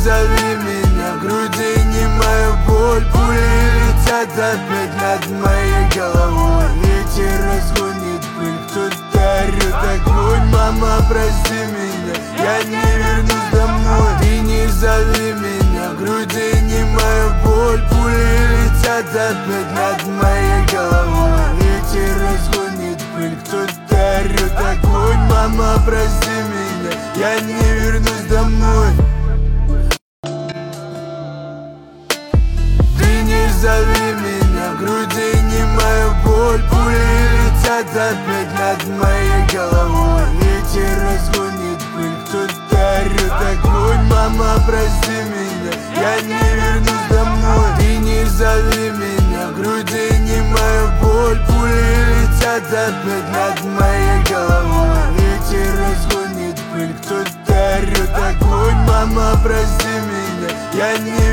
зови меня, в груди немая боль. Пули летят опять над моей головой. Ветер разгонит пыль, кто-то орёт огонь. Мама, прости меня, я не вернусь домой. Ты не зови меня, в груди немая боль. Пули летят опять над моей головой. Ветер разгонит пыль, кто-то орёт огонь. Мама, прости меня, я не вернусь домой. Ты не зови меня, в груди немая боль. Пули летят опять над моей головой. Ветер разгонит пыль, кто-то орёт огонь. Мама, прости меня, я не вернусь домой. Ты не зови меня, в груди немая боль. Пули летят опять над моей головой. Ветер разгонит пыль, кто-то орёт огонь. Мама, прости меня, я не